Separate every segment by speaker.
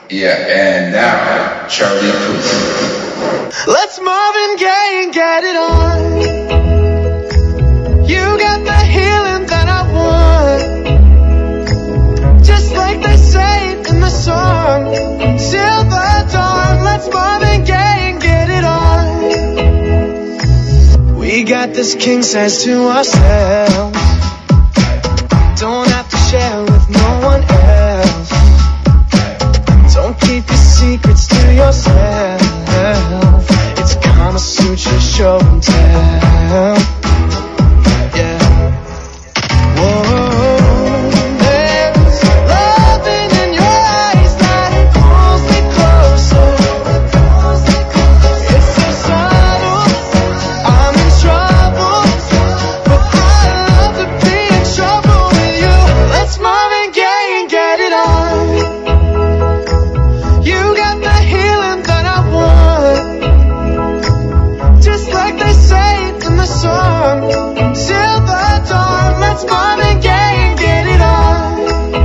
Speaker 1: Yeah, and now, Charlie Puth.
Speaker 2: Let's Marvin Gaye and get it on. You got the healing that I want, just like they say in the song, till the dawn. Let's Marvin Gaye and get it on. We got this king size to ourselves, don't have to share with no one else. Don't keep your secrets to yourself. It's Kama Sutra show and tell. Yeah. Whoa. There's loving in your eyes that pulls me closer. It's so subtle, I'm in trouble, but I love to be in trouble with you. Let's Marvin Gaye and get it on. You got the healing that I want, just like they say in the song, till the dawn. Let's Marvin Gaye and get it on.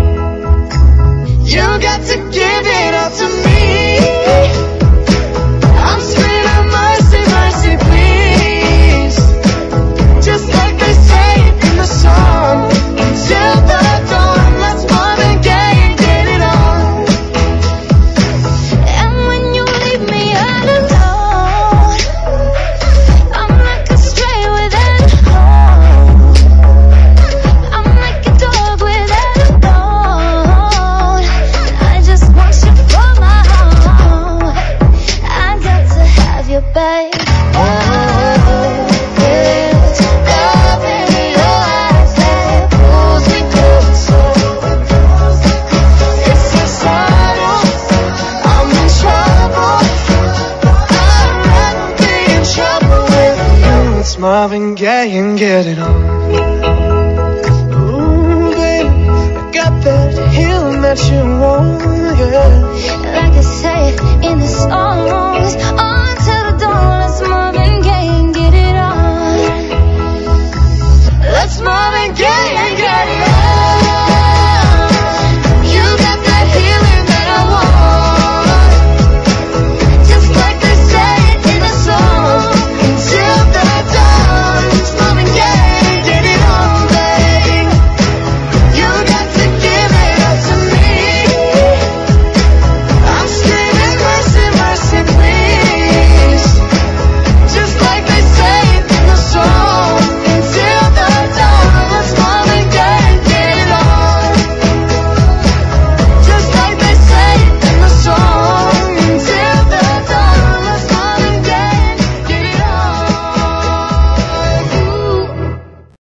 Speaker 2: You got to give it up to me. I'm screaming mercy, mercy, please, just like they say in the song, till the dawn. Let's Marvin Gaye and get it on.
Speaker 3: And when you leave me all alone, I'm like a stray without a home. I'm like a dog without a bone. I just want you for my home. I got to have you, babe. Oh, there's love in your eyes that pulls me closer.
Speaker 2: It's so subtle, I'm in trouble, I'd rather be in trouble with you. It's Marvin Gaye and get it on.